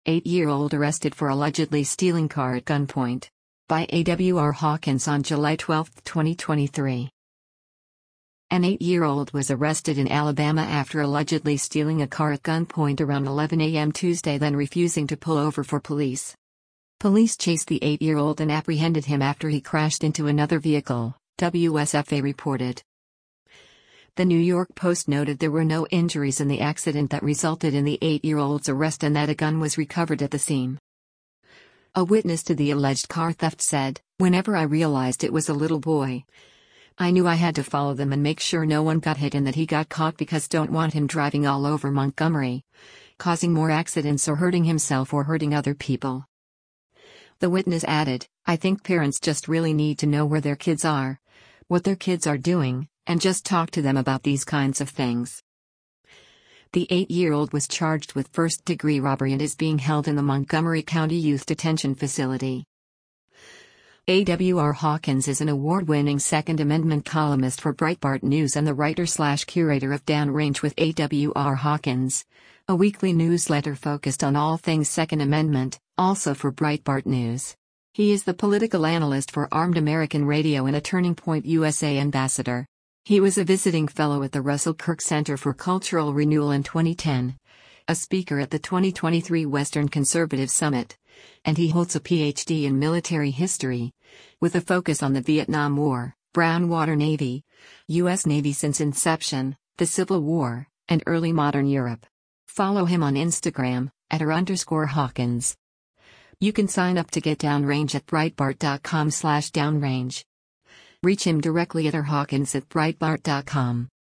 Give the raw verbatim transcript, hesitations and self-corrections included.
eight-year-old arrested for allegedly stealing car at gunpoint. By A W R Hawkins on July twelfth, twenty twenty-three. An eight-year-old was arrested in Alabama after allegedly stealing a car at gunpoint around eleven a m Tuesday, then refusing to pull over for police. Police chased the eight-year-old and apprehended him after he crashed into another vehicle, W S F A reported. The New York Post noted there were no injuries in the accident that resulted in the eight-year-old's arrest and that a gun was recovered at the scene. A witness to the alleged car theft said, "Whenever I realized it was a little boy, I knew I had to follow them and make sure no one got hit and that he got caught, because don't want him driving all over Montgomery, causing more accidents or hurting himself or hurting other people." The witness added, "I think parents just really need to know where their kids are, what their kids are doing, and just talk to them about these kinds of things." The eight-year-old was charged with first-degree robbery and is being held in the Montgomery County Youth Detention Facility. A W R Hawkins is an award-winning Second Amendment columnist for Breitbart News and the writer-slash-curator of Downrange with A W R Hawkins, a weekly newsletter focused on all things Second Amendment, also for Breitbart News. He is the political analyst for Armed American Radio and a Turning Point U S A ambassador. He was a visiting fellow at the Russell Kirk Center for Cultural Renewal in twenty ten, a speaker at the twenty twenty-three Western Conservative Summit, and he holds a P H D in military history, with a focus on the Vietnam War, Brown Water Navy, U S Navy since inception, the Civil War, and early modern Europe. Follow him on Instagram, at r underscore Hawkins. You can sign up to get Downrange at breitbart dot com slash downrange. Reach him directly at r hawkins at breitbart dot com.